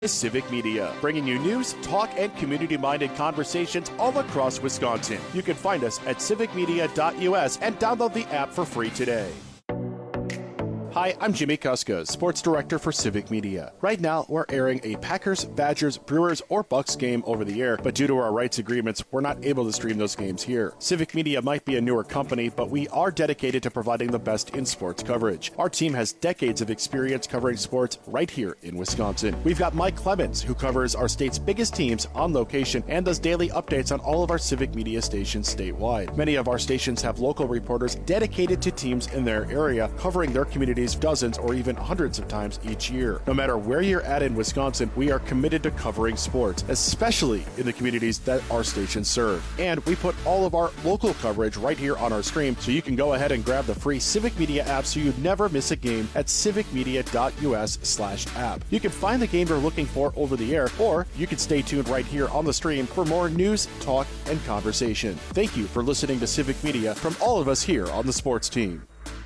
Civic Media, bringing you news, talk, and community-minded conversations all across Wisconsin. You can find us at civicmedia.us and download the app for free today. Hi, I'm Jimmy Kuska, Sports Director for Civic Media. Right now, we're airing a Packers, Badgers, Brewers, or Bucks game over the air, but due to our rights agreements, we're not able to stream those games here. Civic Media might be a newer company, but we are dedicated to providing the best in sports coverage. Our team has decades of experience covering sports right here in Wisconsin. We've got Mike Clemens, who covers our state's biggest teams on location and does daily updates on all of our Civic Media stations statewide. Many of our stations have local reporters dedicated to teams in their area, covering their communities dozens or even hundreds of times each year. No matter where you're at in Wisconsin, we are committed to covering sports, especially in the communities that our stations serve. And we put all of our local coverage right here on our stream, so you can go ahead and grab the free Civic Media app so you never miss a game at civicmedia.us/app. You can find the game you're looking for over the air, or you can stay tuned right here on the stream for more news, talk, and conversation. Thank you for listening to Civic Media from all of us here on the sports team.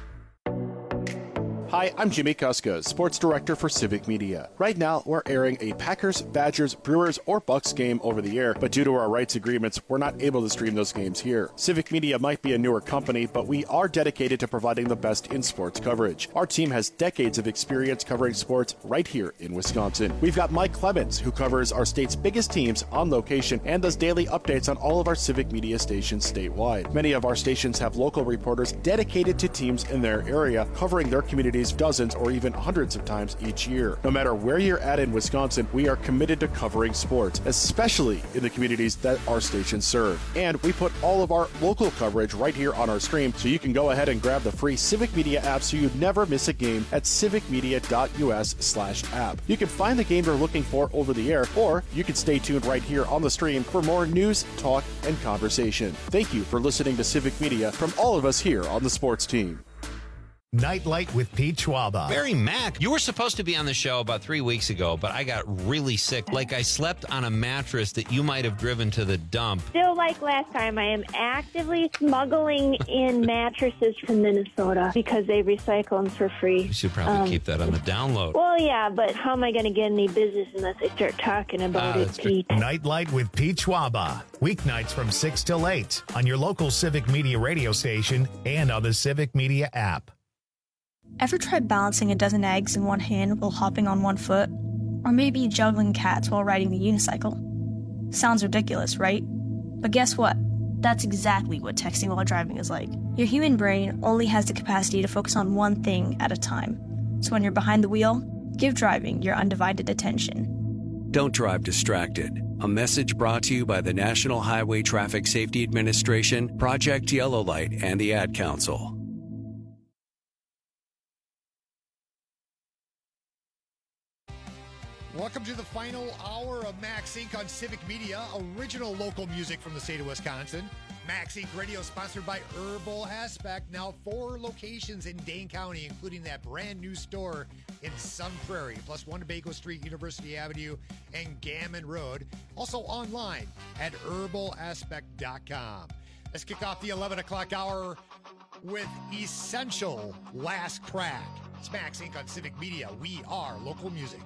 Hi, I'm Jimmy Kuska, Sports Director for Civic Media. Right now, we're airing a Packers, Badgers, Brewers, or Bucks game over the air, but due to our rights agreements, we're not able to stream those games here. Civic Media might be a newer company, but we are dedicated to providing the best in sports coverage. Our team has decades of experience covering sports right here in Wisconsin. We've got Mike Clemens, who covers our state's biggest teams on location and does daily updates on all of our Civic Media stations statewide. Many of our stations have local reporters dedicated to teams in their area, covering their communities dozens or even hundreds of times each year. No matter where you're at in Wisconsin, we are committed to covering sports, especially in the communities that our stations serve. And we put all of our local coverage right here on our stream, so you can go ahead and grab the free Civic Media app so you never miss a game at civicmedia.us/app. You can find the game you're looking for over the air, or you can stay tuned right here on the stream for more news, talk, and conversation. Thank you for listening to Civic Media from all of us here on the sports team. Nightlight with Pete Schwaba. Barry Mack, you were supposed to be on the show about 3 weeks ago, but I got really sick. Like I slept on a mattress that you might have driven to the dump. Still like last time, I am actively smuggling in mattresses from Minnesota because they recycle them for free. You should probably keep that on the download. Well, yeah, but how am I going to get any business unless I start talking about it, Pete? Nightlight with Pete Schwaba. Weeknights from 6 till 8 on your local Civic Media radio station and on the Civic Media app. Ever tried balancing a dozen eggs in one hand while hopping on one foot? Or maybe juggling cats while riding the unicycle? Sounds ridiculous, right? But guess what? That's exactly what texting while driving is like. Your human brain only has the capacity to focus on one thing at a time. So when you're behind the wheel, give driving your undivided attention. Don't drive distracted. A message brought to you by the National Highway Traffic Safety Administration, Project Yellow Light, and the Ad Council. Welcome to the final hour of Max Inc. on Civic Media, original local music from the state of Wisconsin. Max Inc. Radio sponsored by Herbal Aspect. Now 4 locations in Dane County, including that brand new store in Sun Prairie, plus 1 Tobago Street, University Avenue, and Gammon Road. Also online at herbalaspect.com. Let's kick off the 11 o'clock hour with Essential Last Crack. It's Max Inc. on Civic Media. We are local music.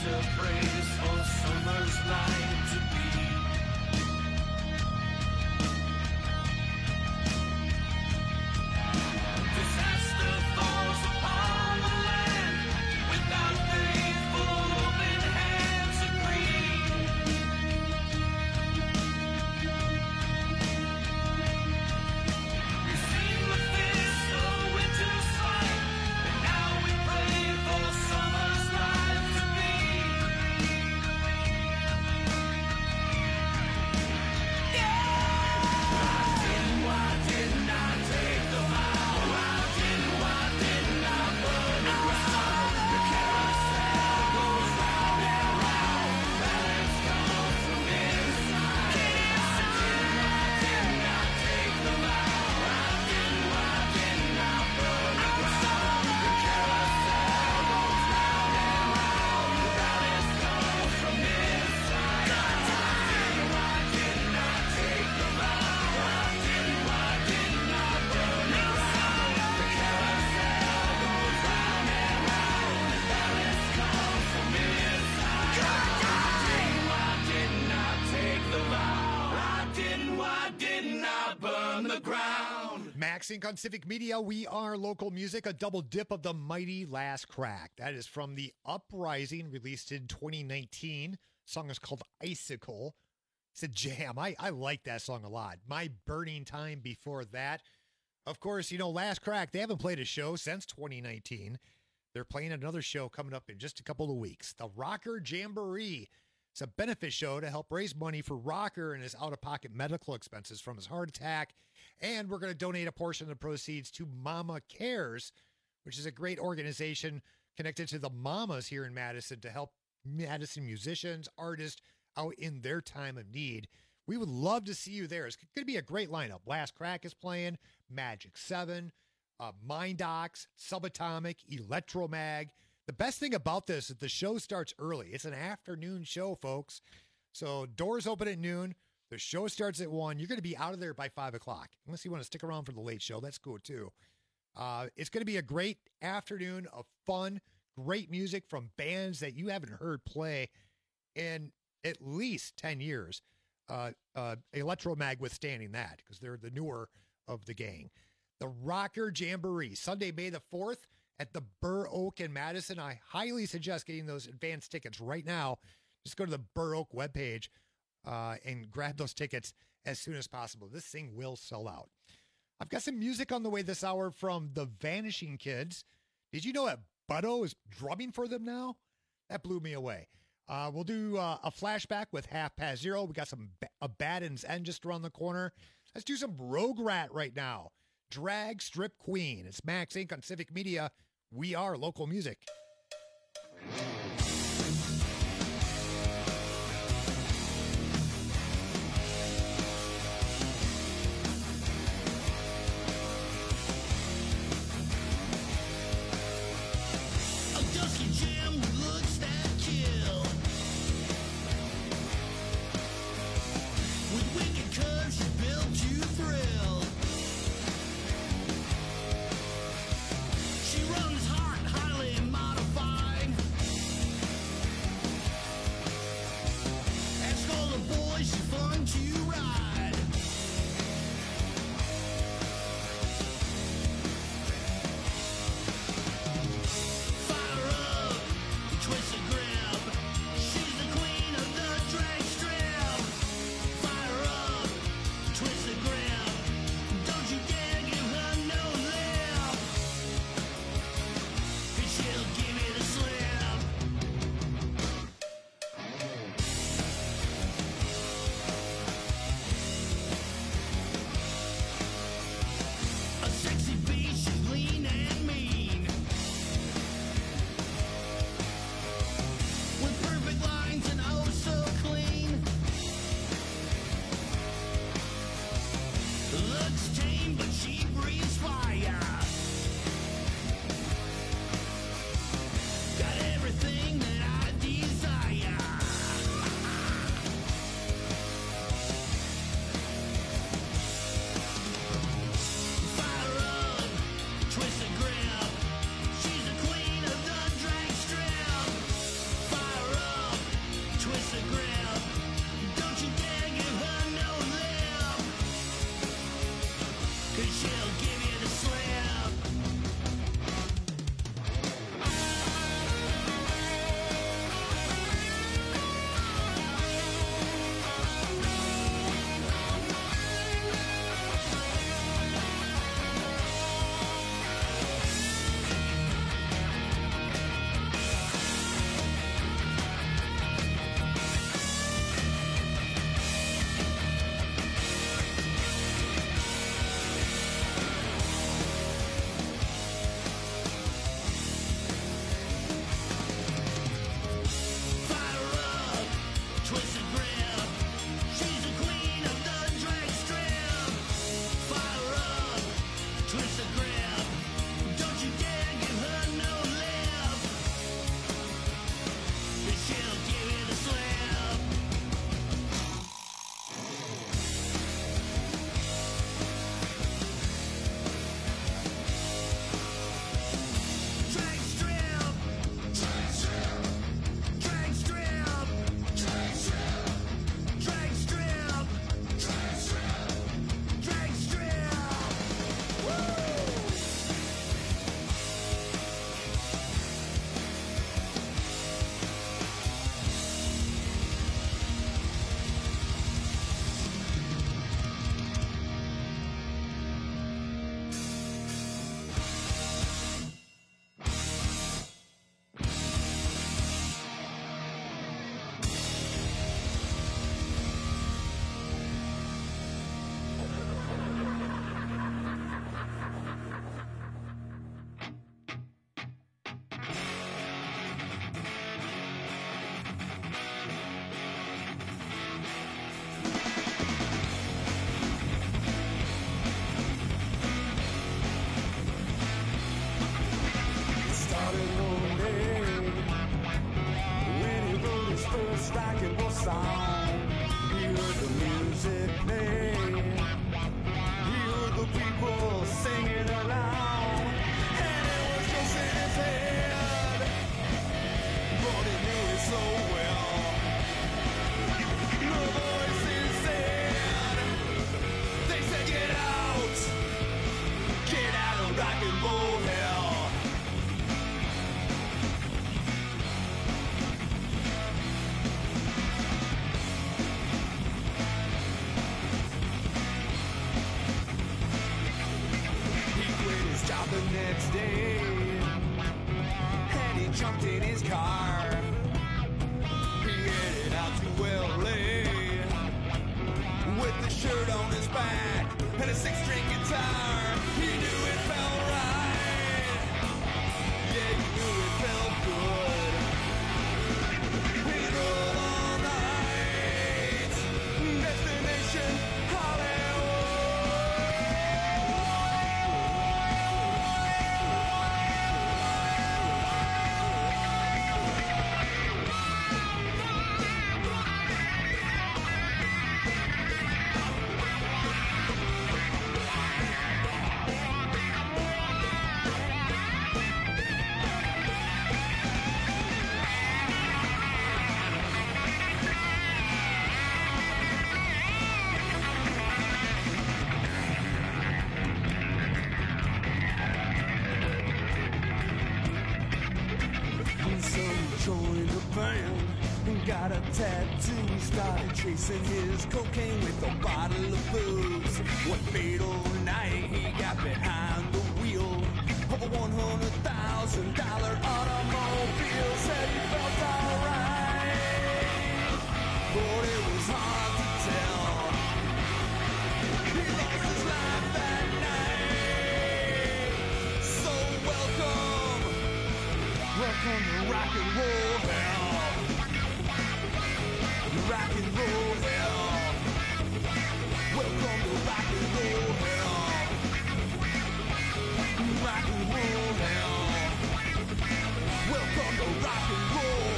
Sync on Civic Media. We are local music, a double dip of the mighty Last Crack. That is from the Uprising, released in 2019. The song is called Icicle. It's a jam. I like that song a lot. My Burning Time before that. Of course, Last Crack, they haven't played a show since 2019. They're playing another show coming up in just a couple of weeks. The Rocker Jamboree. It's a benefit show to help raise money for Rocker and his out-of-pocket medical expenses from his heart attack. And we're going to donate a portion of the proceeds to Mama Cares, which is a great organization connected to the mamas here in Madison to help Madison musicians, artists out in their time of need. We would love to see you there. It's going to be a great lineup. Last Crack is playing, Magic 7, Mindox, Subatomic, Electromag. The best thing about this is the show starts early. It's an afternoon show, folks. So doors open at noon. The show starts at 1. You're going to be out of there by 5 o'clock. Unless you want to stick around for the late show. That's cool, too. It's going to be a great afternoon of fun, great music from bands that you haven't heard play in at least 10 years. Electromag withstanding that because they're the newer of the gang. The Rocker Jamboree, Sunday, May the 4th at the Burr Oak in Madison. I highly suggest getting those advance tickets right now. Just go to the Burr Oak webpage and grab those tickets as soon as possible. This thing will sell out. I've got some music on the way this hour from the Vanishing Kids. Did you know that Butto is drumming for them now? That blew me away. We'll do a flashback with 0:30. We got some Abaddon's End just around the corner. Let's do some Rogue Rat right now. Drag Strip Queen. It's Max Inc. on Civic Media. We are local music. She runs hard, highly modified. rock and roll song. He heard the music play. He heard the people singing along. And it was just in his head. But he knew it so well. The voices said, they said, get out of rock and roll hell. He quit his job the next day, and he jumped in his car. He headed out to LA with the shirt on his back and a 6-string guitar. He knew it felt right. Yeah, he knew it felt good. He drove all night. Destination joined a band and got a tattoo. Started chasing his cocaine with a bottle of booze. One fatal night he got behind the wheel of a $100,000 automobile. Said he felt alright, but it was hard to tell. He lost his life that night. So welcome to rock and roll hell. Rock and roll hell. Welcome to rock and roll hell. Rock and roll hell. Welcome to rock and roll.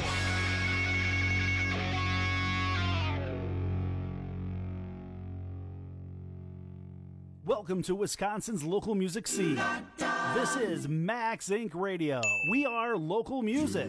Welcome to Wisconsin's local music scene. This is Max Inc. Radio. We are local music.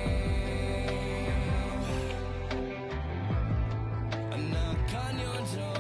Knock on your door.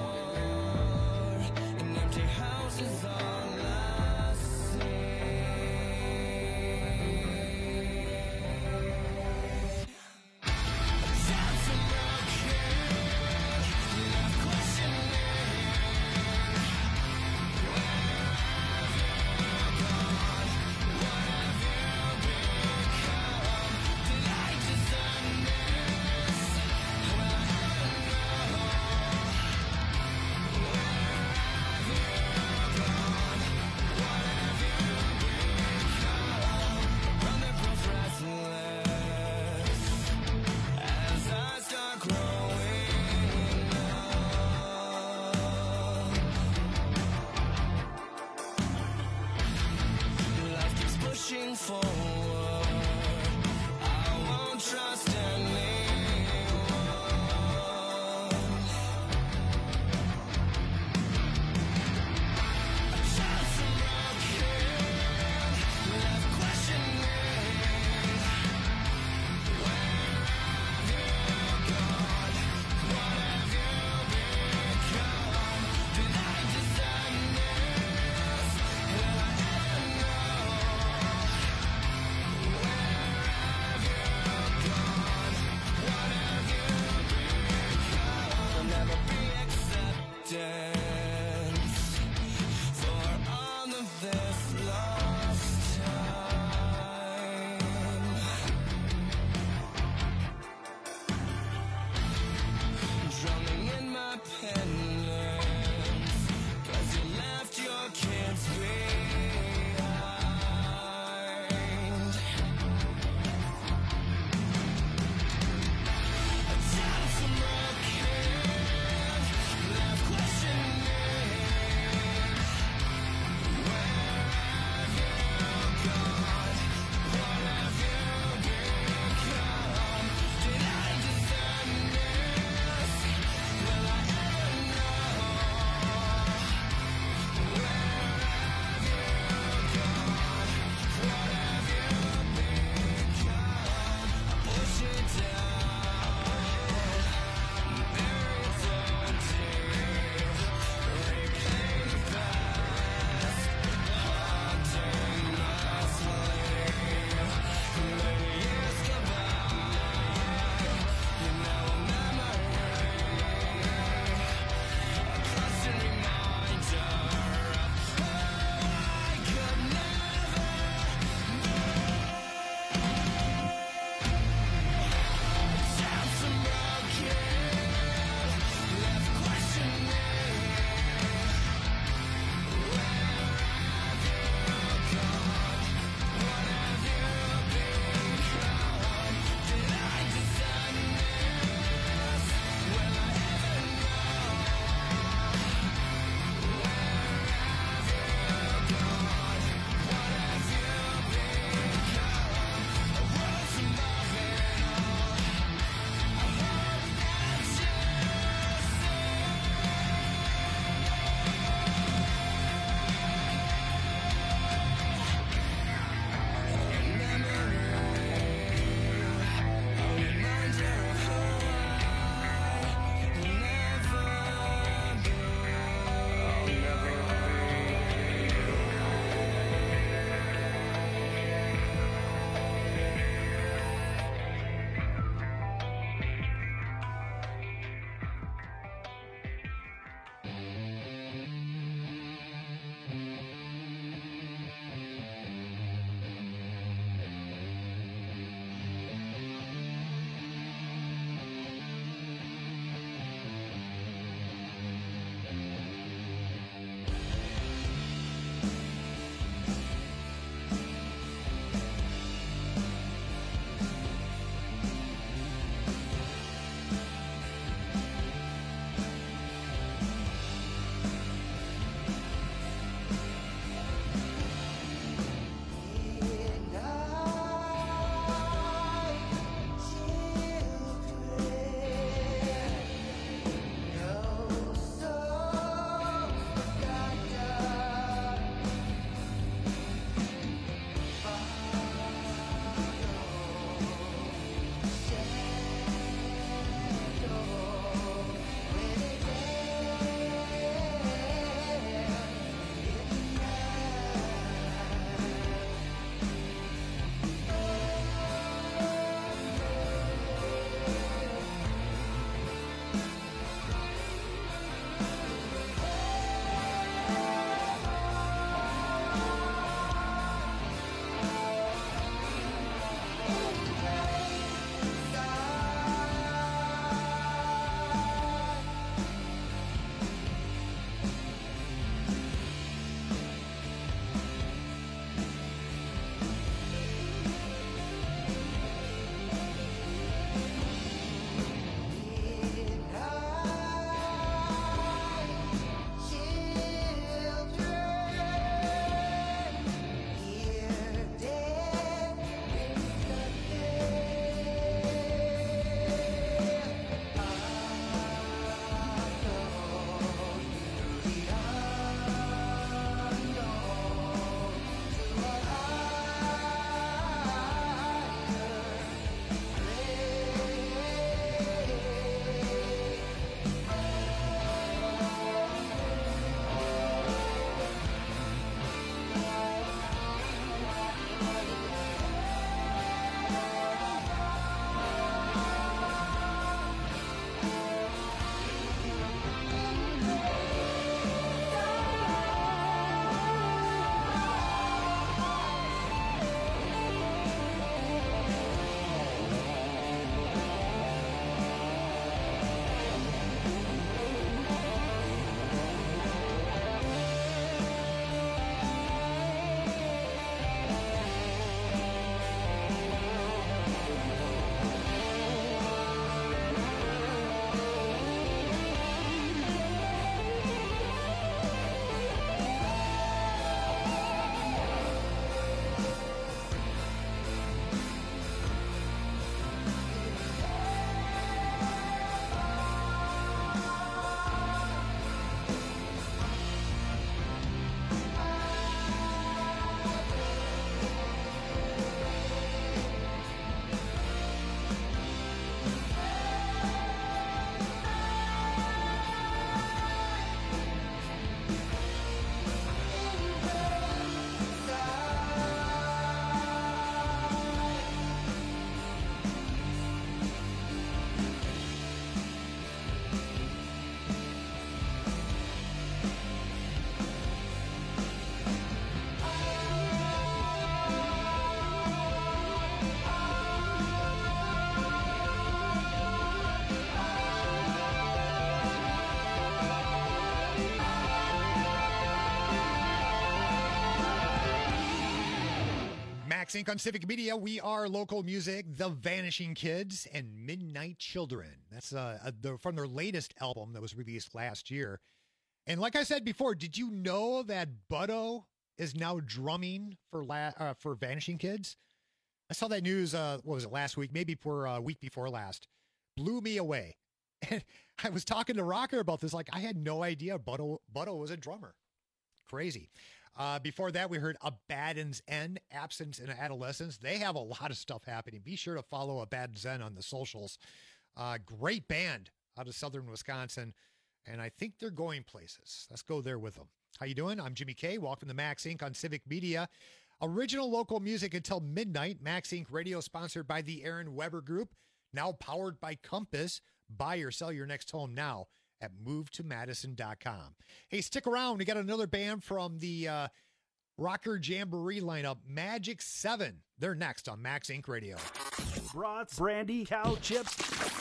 Max Inc. on Civic Media. We are local music, The Vanishing Kids and Midnight Children. That's from their latest album that was released last year. And like I said before, did you know that Butto is now drumming for Vanishing Kids? I saw that news, what was it, last week? Maybe for a week before last. Blew me away. And I was talking to Rocker about this. Like, I had no idea Butto was a drummer. Crazy. Before that, we heard Abaddon's End, Absence in Adolescence. They have a lot of stuff happening. Be sure to follow Abaddon's End on the socials. Great band out of southern Wisconsin, and I think they're going places. Let's go there with them. How you doing? I'm Jimmy K. Welcome to Max Inc. on Civic Media. Original local music until midnight. Max Inc. Radio sponsored by the Aaron Weber Group, now powered by Compass. Buy or sell your next home now at movetomadison.com. Hey, stick around. We got another band from the Rocker Jamboree lineup, Magic 7. They're next on Max Inc. Radio. Brats, brandy, cow chips,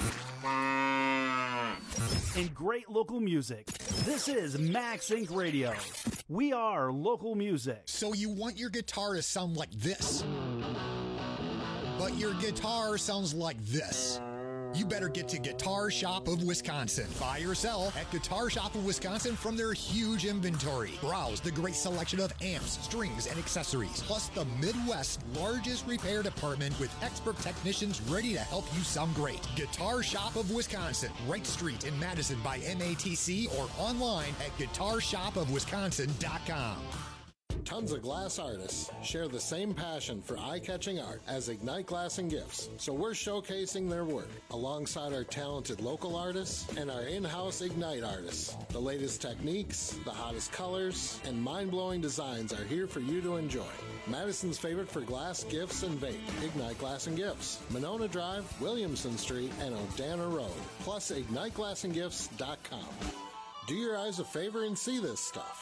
and great local music. This is Max Inc. Radio. We are local music. So you want your guitar to sound like this, but your guitar sounds like this. You better get to Guitar Shop of Wisconsin. Buy or sell at Guitar Shop of Wisconsin from their huge inventory. Browse the great selection of amps, strings, and accessories, plus the Midwest's largest repair department with expert technicians ready to help you sound great. Guitar Shop of Wisconsin, Wright Street in Madison by MATC, or online at guitarshopofwisconsin.com. Tons of glass artists share the same passion for eye-catching art as Ignite Glass and Gifts, so we're showcasing their work alongside our talented local artists and our in-house Ignite artists. The latest techniques, the hottest colors, and mind-blowing designs are here for you to enjoy. Madison's favorite for glass, gifts, and vape, Ignite Glass and Gifts, Monona Drive, Williamson Street, and Odana Road, plus IgniteGlassandGifts.com. Do your eyes a favor and see this stuff.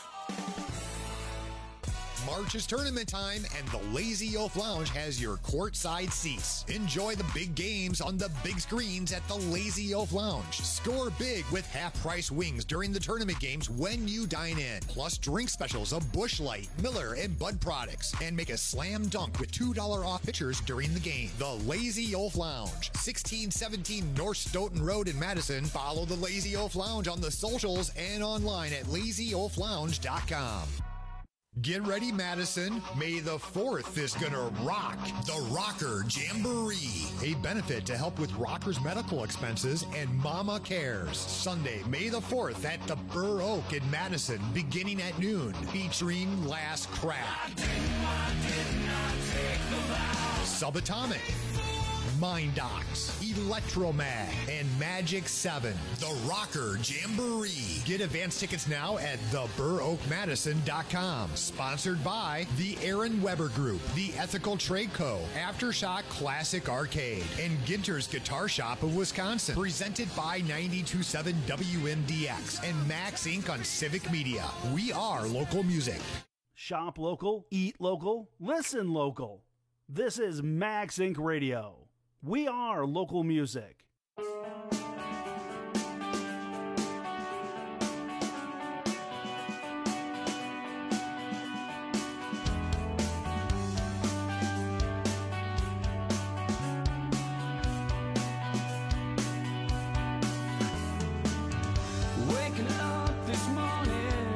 March is tournament time, and the Lazy Oaf Lounge has your courtside seats. Enjoy the big games on the big screens at the Lazy Oaf Lounge. Score big with half-price wings during the tournament games when you dine in. Plus drink specials of Busch Light, Miller, and Bud products. And make a slam dunk with $2 off pitchers during the game. The Lazy Oaf Lounge, 1617 North Stoughton Road in Madison. Follow the Lazy Oaf Lounge on the socials and online at lazyoaflounge.com. Get ready, Madison. May the 4th is gonna rock the Rocker Jamboree, a benefit to help with rockers' medical expenses and Mama Cares. Sunday, May the 4th at the Burr Oak in Madison, beginning at noon, featuring Last Crack, Subatomic, Mind Docs, Electromag, and Magic 7. The Rocker Jamboree. Get advance tickets now at theburroakmadison.com. Sponsored by the Aaron Weber Group, the Ethical Trade Co., Aftershock Classic Arcade, and Ginter's Guitar Shop of Wisconsin. Presented by 92.7 WMDX and Max Inc. on Civic Media. We are local music. Shop local, eat local, listen local. This is Max Inc. Radio. We are local music. Waking up this morning,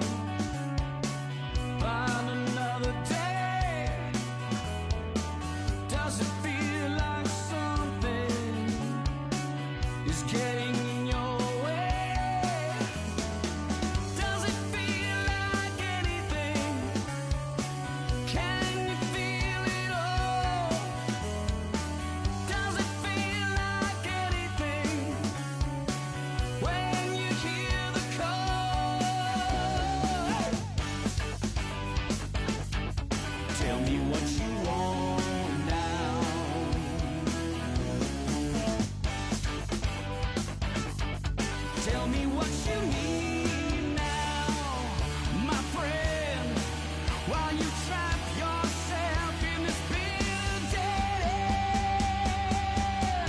find another day. Does it feel like something is getting in your way? Does it feel like anything? Can you feel it all? Does it feel like anything when you hear the call? Tell me what you want now. Tell me what you need now, my friend, while you trap yourself in this building.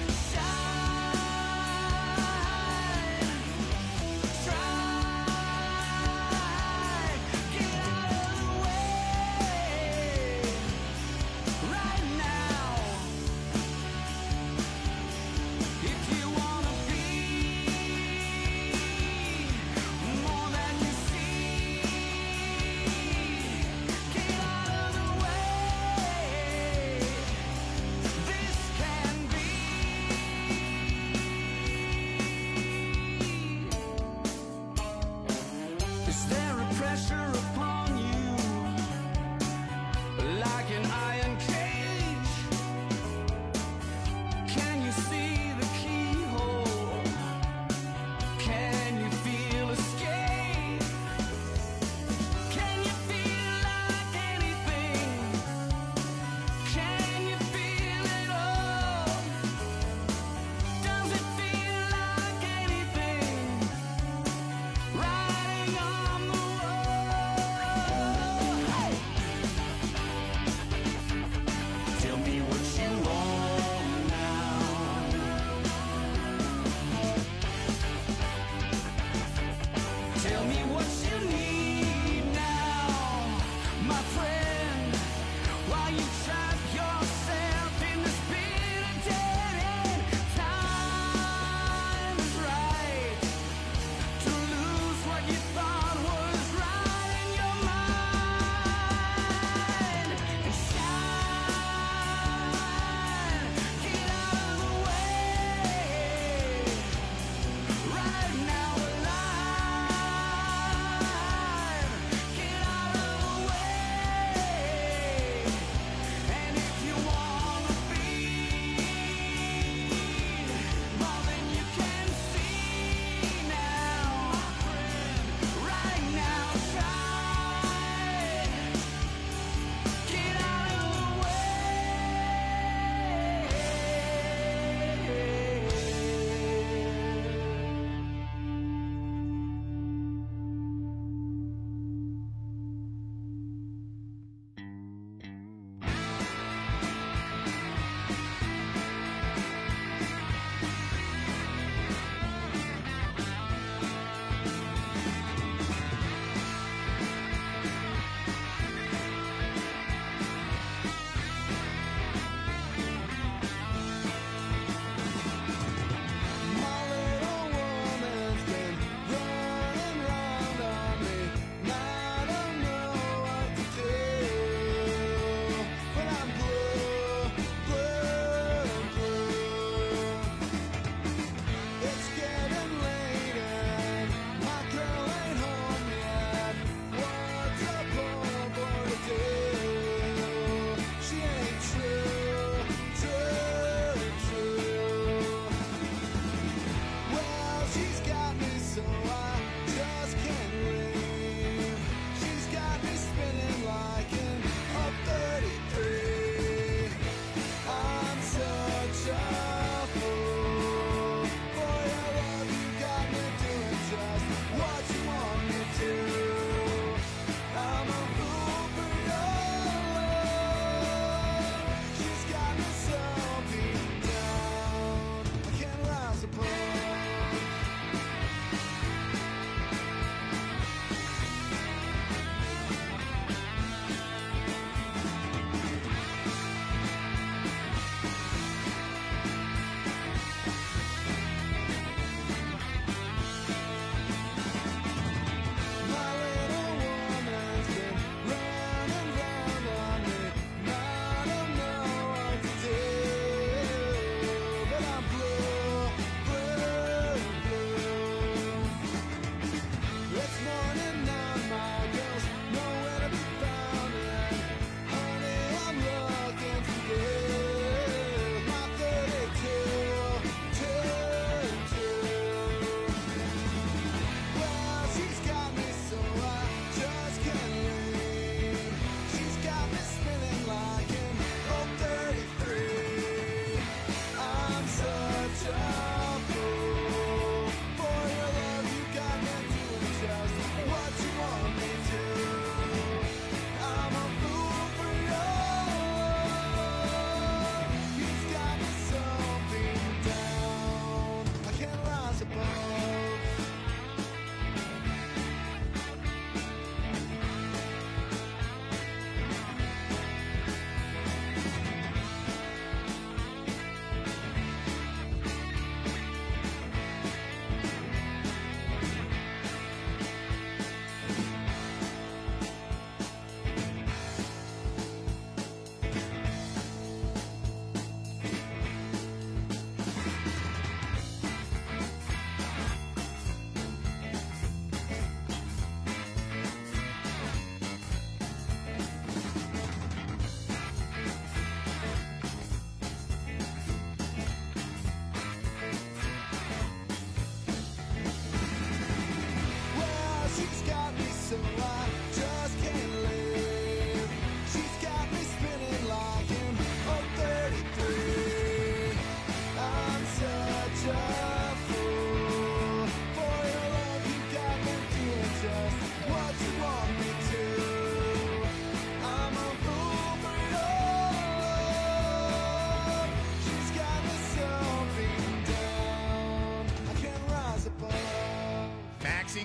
Shine, try, get out of the way.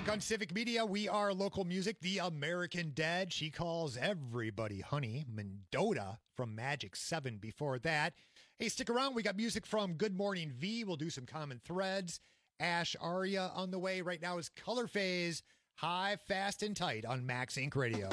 Inc. on Civic Media. We are local music. The American Dead. She calls everybody honey. Mendota from Magic 7 before that. Hey, stick around. We got music from Good Morning V. We'll do some common threads. Ash Aria on the way. Right now is Color Phase. High, Fast, and Tight on Max Inc. Radio.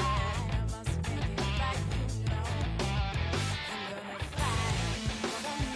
I'm gonna fight.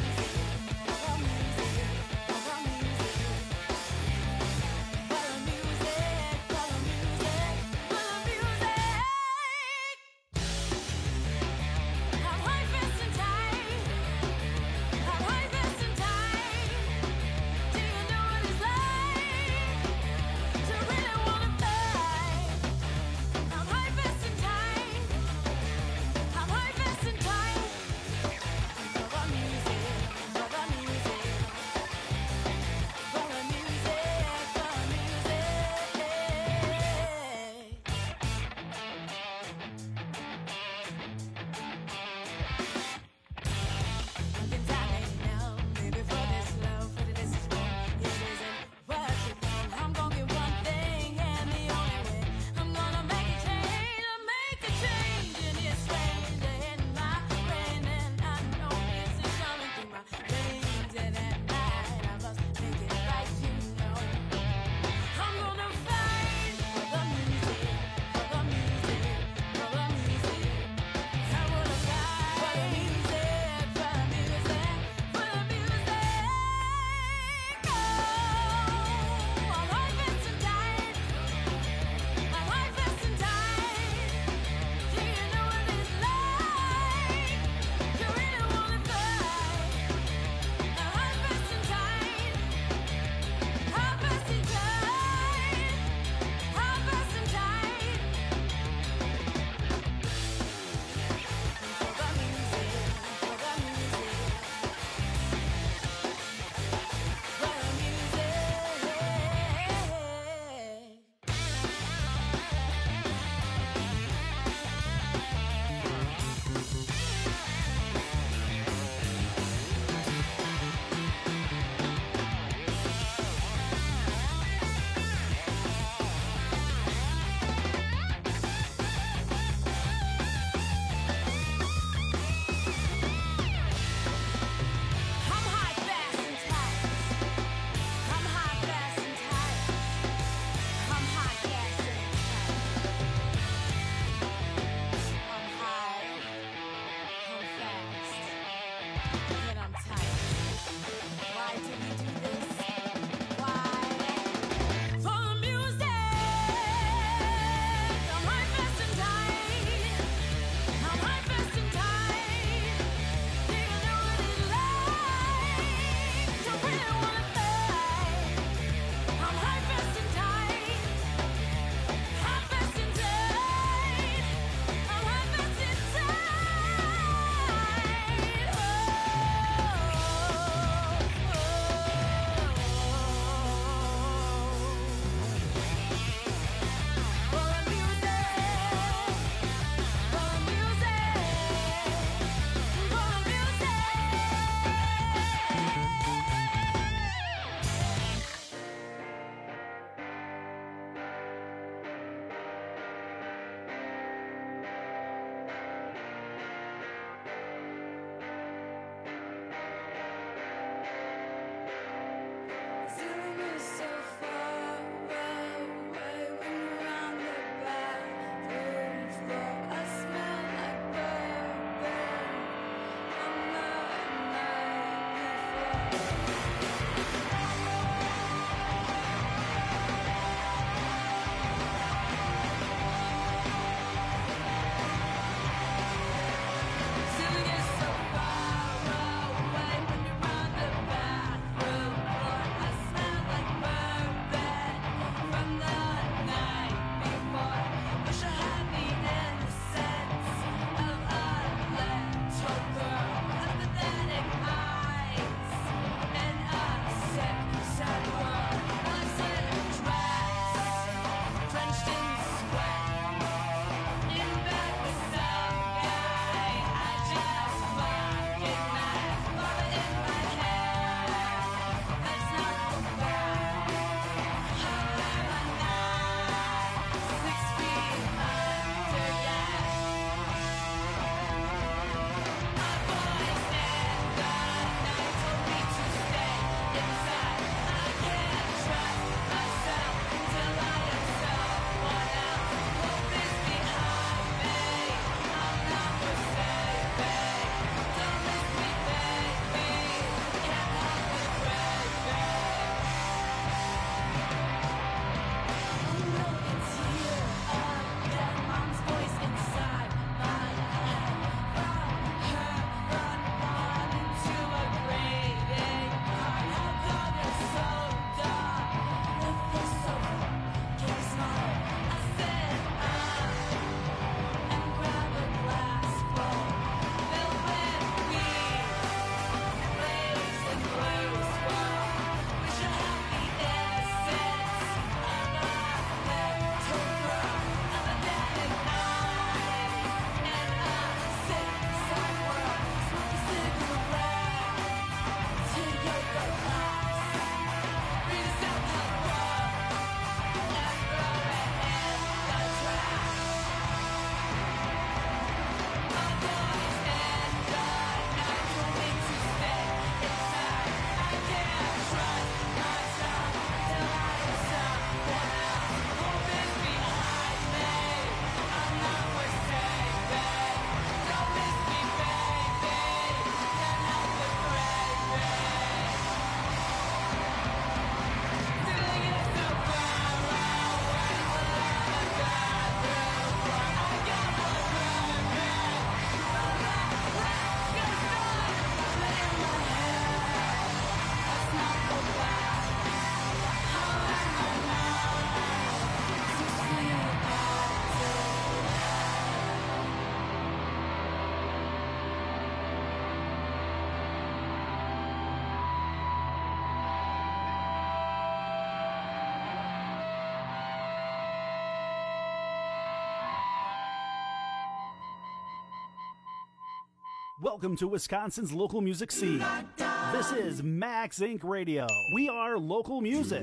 Welcome to Wisconsin's local music scene. This is Max Inc. Radio. We are local music.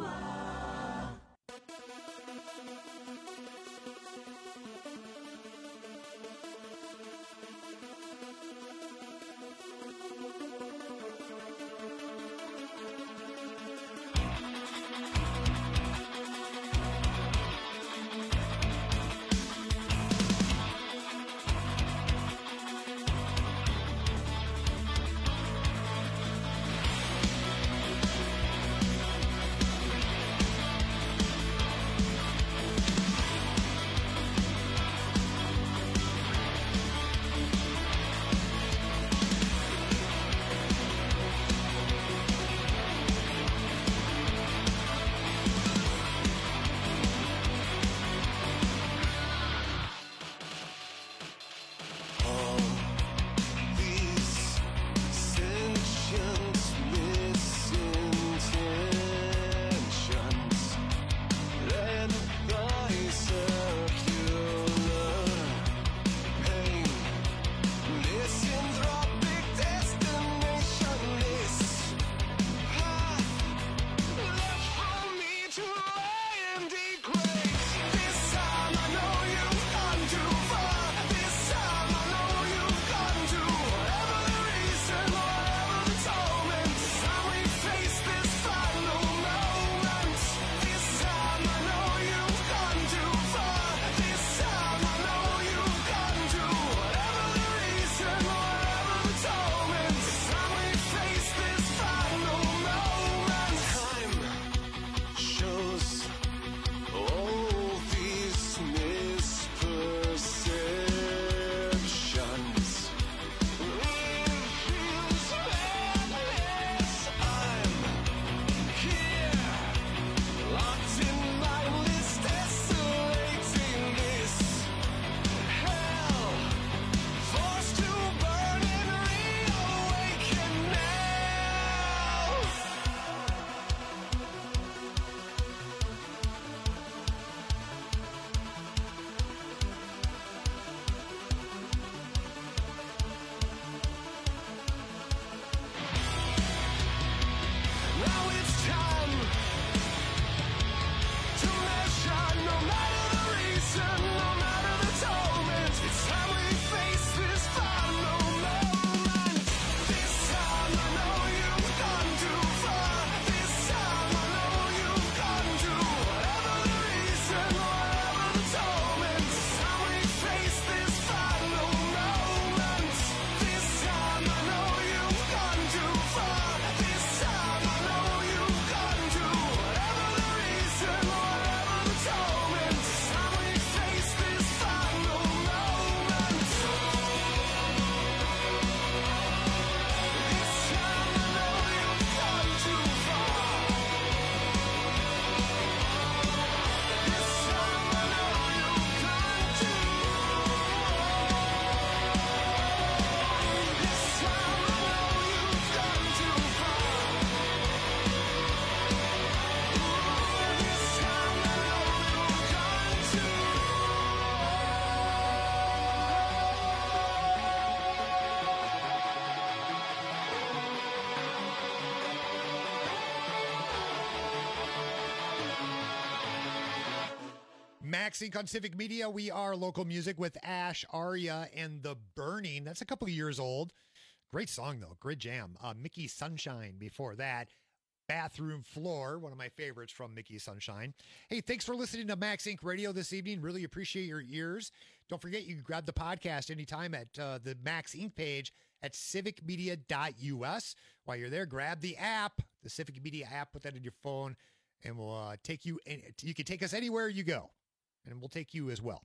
Max Inc. on Civic Media. We are local music with Ash, Arya, and The Burning. That's a couple of years old. Great song, though. Great jam. Mickey Sunshine before that. Bathroom Floor, one of my favorites from Mickey Sunshine. Hey, thanks for listening to Max Inc. Radio this evening. Really appreciate your ears. Don't forget, you can grab the podcast anytime at the Max Inc. page at civicmedia.us. While you're there, grab the app, the Civic Media app, put that in your phone, and we'll take you. You can take us anywhere you go, and we'll take you as well.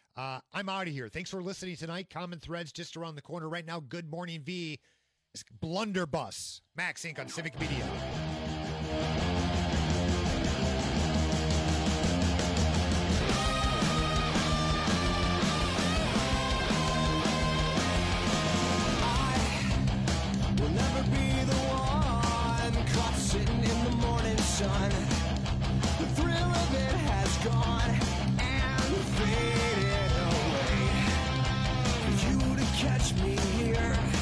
I'm out of here. Thanks for listening tonight. Common Threads just around the corner right now. Good Morning V is Blunderbuss. Max Inc. on Civic Media. Will never be the one caught sitting in the morning sun. The thrill of it has gone and faded away. For you to catch me here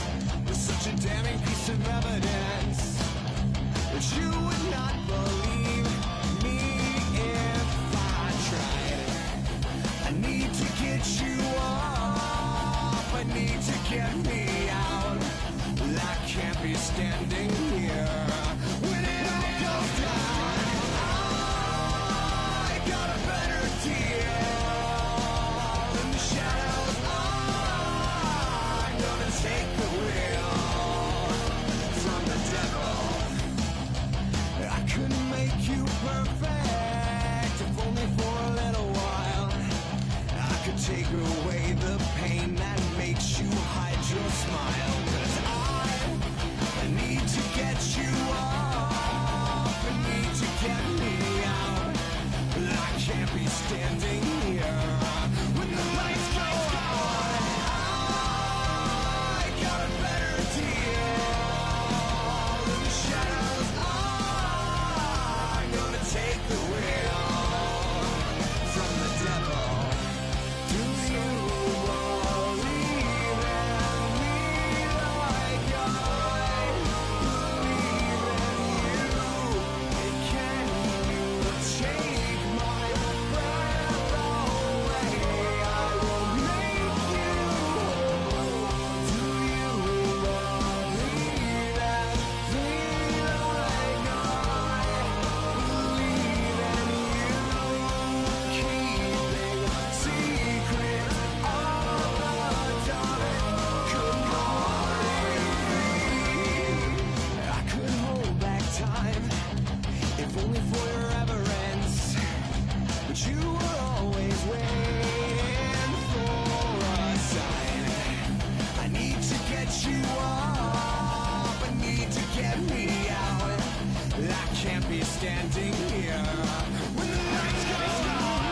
can't be standing here when it all goes down. I got a better deal in the shadows. I'm gonna take the wheel from the devil. I couldn't make you perfect if only for a little while. I could take away the pain that makes you hide your smile. 'Cause I need to get you off. I need to get me out. I can't be standing here when the lights go on. I got a better deal in the shadows. I'm gonna take the wheel from the devil. Do you believe in me like I believe in you? Can you take my breath away? I will make you whole. Do you believe in me like I believe in you? Keeping secrets of the dark could hardly be. I could hold back time if only for your reverence, but you were always waiting for a sign. I need to get you up. I need to get me out. I can't be standing here when the lights go down.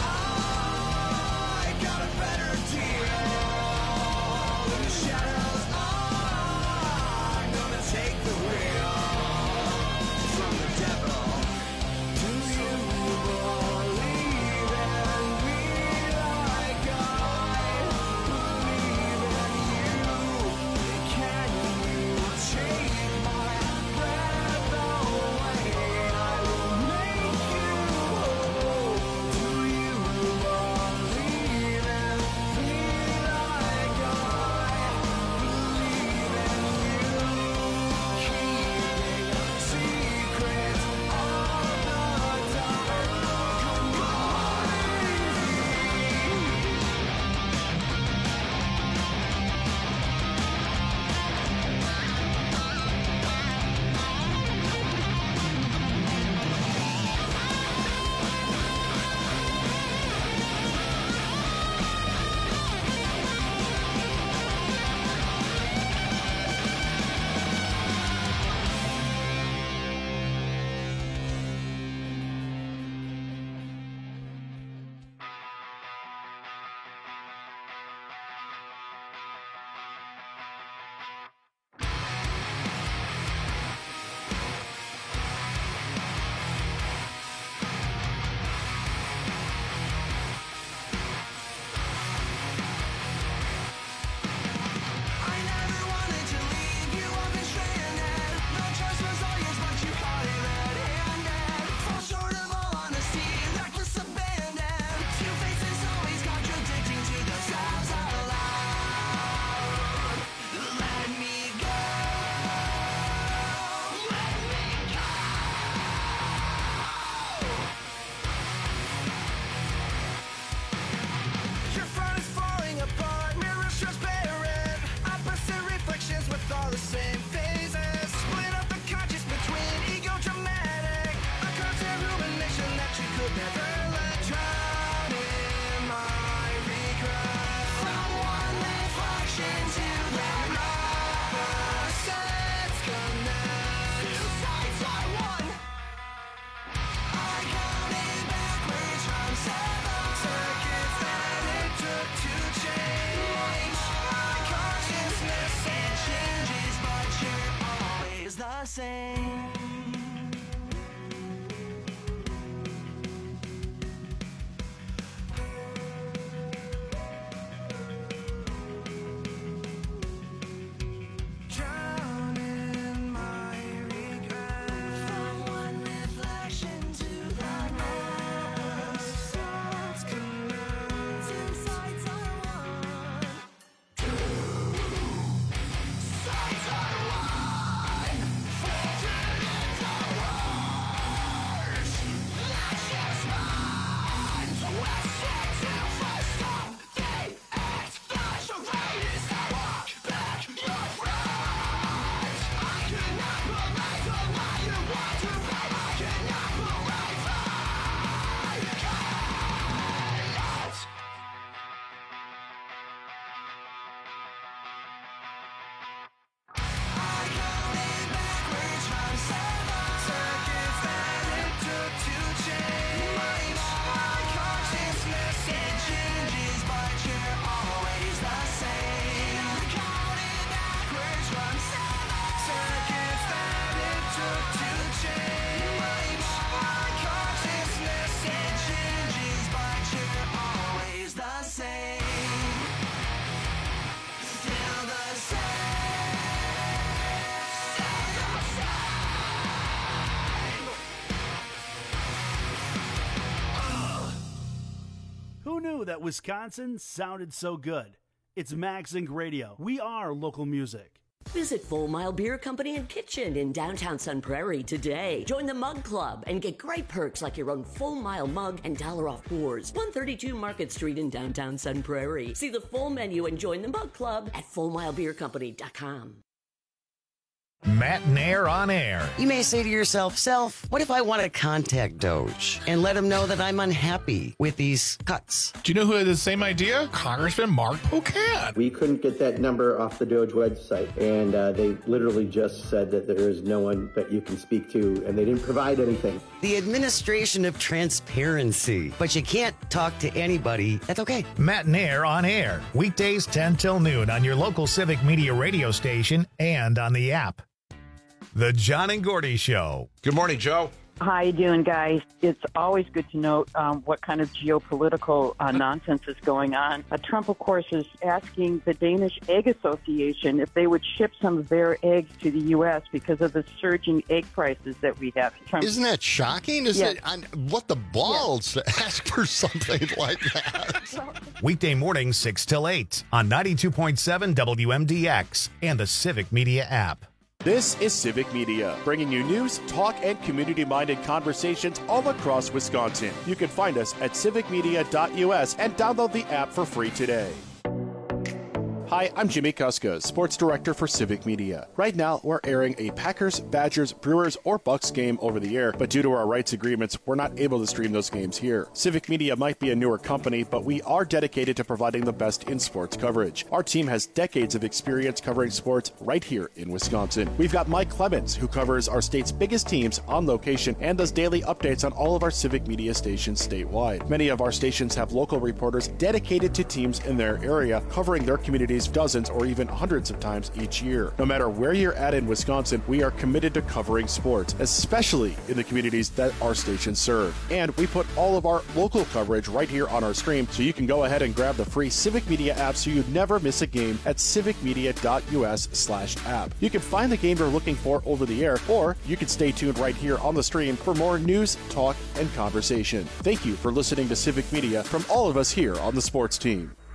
I got a better deal in the shadows. I'm gonna take the wheel from the devil. Do you believe in me like I believe in you? Can you take my breath away? I will make you whole. Do you believe in me like I believe in you? Keeping secrets of the dark could hardly I never wanted to leave you up and stranded. No choice was all yours, but you caught it red-handed. Fall short of all honesty, reckless abandon. Two faces always contradicting to themselves out loud. Let me go. Let me go. Your front is falling apart, mirrors transparent. Opposite reflections with all the same phases. Split up the conscious between ego dramatic. A constant rumination that you could never let drown in my regret. From one reflection to the opposites connect. Two sides are one. I counted backwards from 7 seconds that it took to change. My consciousness it changes, but you're always the same. Drown in my regret. From one reflection to the opposites connect. Two sides are one. Two sides are one. that Wisconsin sounded so good. It's Max Inc. Radio. We are local music. Visit Full Mile Beer Company and Kitchen in downtown Sun Prairie today. Join the Mug Club and get great perks like your own Full Mile mug and $1 off pours. 132 Market Street in downtown Sun Prairie. See the full menu and join the Mug Club at FullMileBeerCompany.com. Matt Nair on air. You may say to yourself, Self, what if I want to contact Doge and let him know that I'm unhappy with these cuts? Do you know who had the same idea? Congressman Mark Pocan. We couldn't get that number off the Doge website, and they literally just said that there is no one that you can speak to, and they didn't provide anything. The administration of transparency. But you can't talk to anybody. That's okay. Matt Nair on air. Weekdays 10 till noon on your local Civic Media radio station and on the app. The John and Gordy Show. Good morning, Joe. How you doing, guys? It's always good to note what kind of geopolitical nonsense is going on. Trump, of course, is asking the Danish Egg Association if they would ship some of their eggs to the U.S. because of the surging egg prices that we have. Trump, isn't that shocking? What the balls to ask for something like that? Weekday mornings 6 till 8 on 92.7 WMDX and the Civic Media app. This is Civic Media, bringing you news, talk, and community-minded conversations all across Wisconsin. You can find us at civicmedia.us and download the app for free today. Hi, I'm Jimmy Kuska, Sports Director for Civic Media. Right now, we're airing a Packers, Badgers, Brewers, or Bucks game over the air, but due to our rights agreements, we're not able to stream those games here. Civic Media might be a newer company, but we are dedicated to providing the best in sports coverage. Our team has decades of experience covering sports right here in Wisconsin. We've got Mike Clemens, who covers our state's biggest teams on location and does daily updates on all of our Civic Media stations statewide. Many of our stations have local reporters dedicated to teams in their area, covering their communities dozens or even hundreds of times each year. No matter where you're at in Wisconsin, we are committed to covering sports, especially in the communities that our stations serve. And we put all of our local coverage right here on our stream, so you can go ahead and grab the free Civic Media app so you never miss a game at civicmedia.us/app. You can find the game you're looking for over the air, or you can stay tuned right here on the stream for more news, talk, and conversation. Thank you for listening to Civic Media from all of us here on the sports team.